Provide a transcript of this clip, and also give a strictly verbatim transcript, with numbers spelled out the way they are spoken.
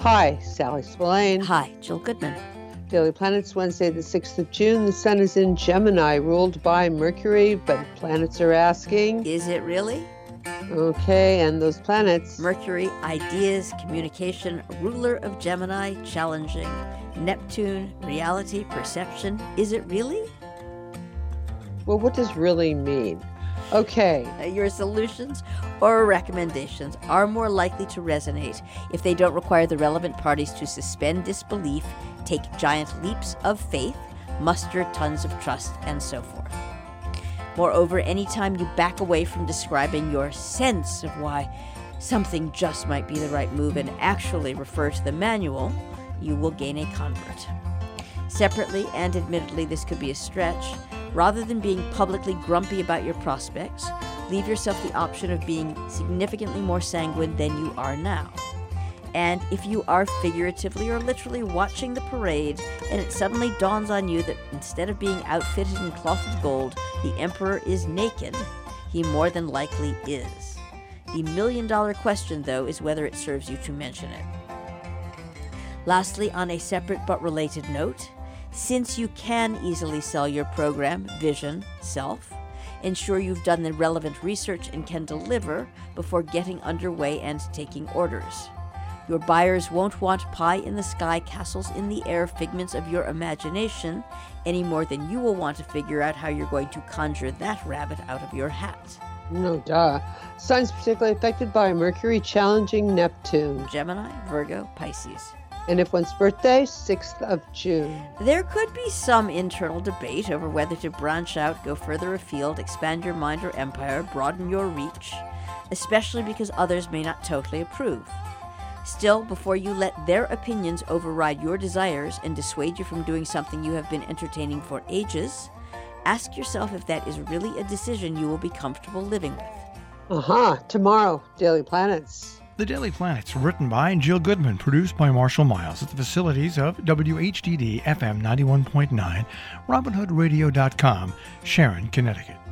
Hi, Sally Spillane. Hi, Jill Goodman. Daily Planets, Wednesday the sixth of June. The sun is in Gemini, ruled by Mercury, but planets are asking, is it really? Okay, and those planets. Mercury, ideas, communication, ruler of Gemini, challenging. Neptune, reality, perception, is it really? Well, what does really mean? Okay. Uh, your solutions or recommendations are more likely to resonate if they don't require the relevant parties to suspend disbelief, take giant leaps of faith, muster tons of trust, and so forth. Moreover, anytime you back away from describing your sense of why something just might be the right move and actually refer to the manual, you will gain a convert. Separately, and admittedly this could be a stretch, rather than being publicly grumpy about your prospects, leave yourself the option of being significantly more sanguine than you are now. And if you are figuratively or literally watching the parade and it suddenly dawns on you that instead of being outfitted in cloth of gold, the emperor is naked, he more than likely is. The million dollar question, though, is whether it serves you to mention it. Lastly, on a separate but related note, since you can easily sell your program, vision, self, ensure you've done the relevant research and can deliver before getting underway and taking orders. Your buyers won't want pie-in-the-sky, castles-in-the-air figments of your imagination any more than you will want to figure out how you're going to conjure that rabbit out of your hat. No duh. Signs particularly affected by Mercury challenging Neptune. Gemini, Virgo, Pisces. And if one's birthday, sixth of June. There could be some internal debate over whether to branch out, go further afield, expand your mind or empire, broaden your reach, especially because others may not totally approve. Still, before you let their opinions override your desires and dissuade you from doing something you have been entertaining for ages, ask yourself if that is really a decision you will be comfortable living with. Uh-huh. Tomorrow, Daily Planets. The Daily Planets, written by Jill Goodman, produced by Marshall Miles at the facilities of W H D D F M ninety-one point nine, Robin Hood Radio dot com, Sharon, Connecticut.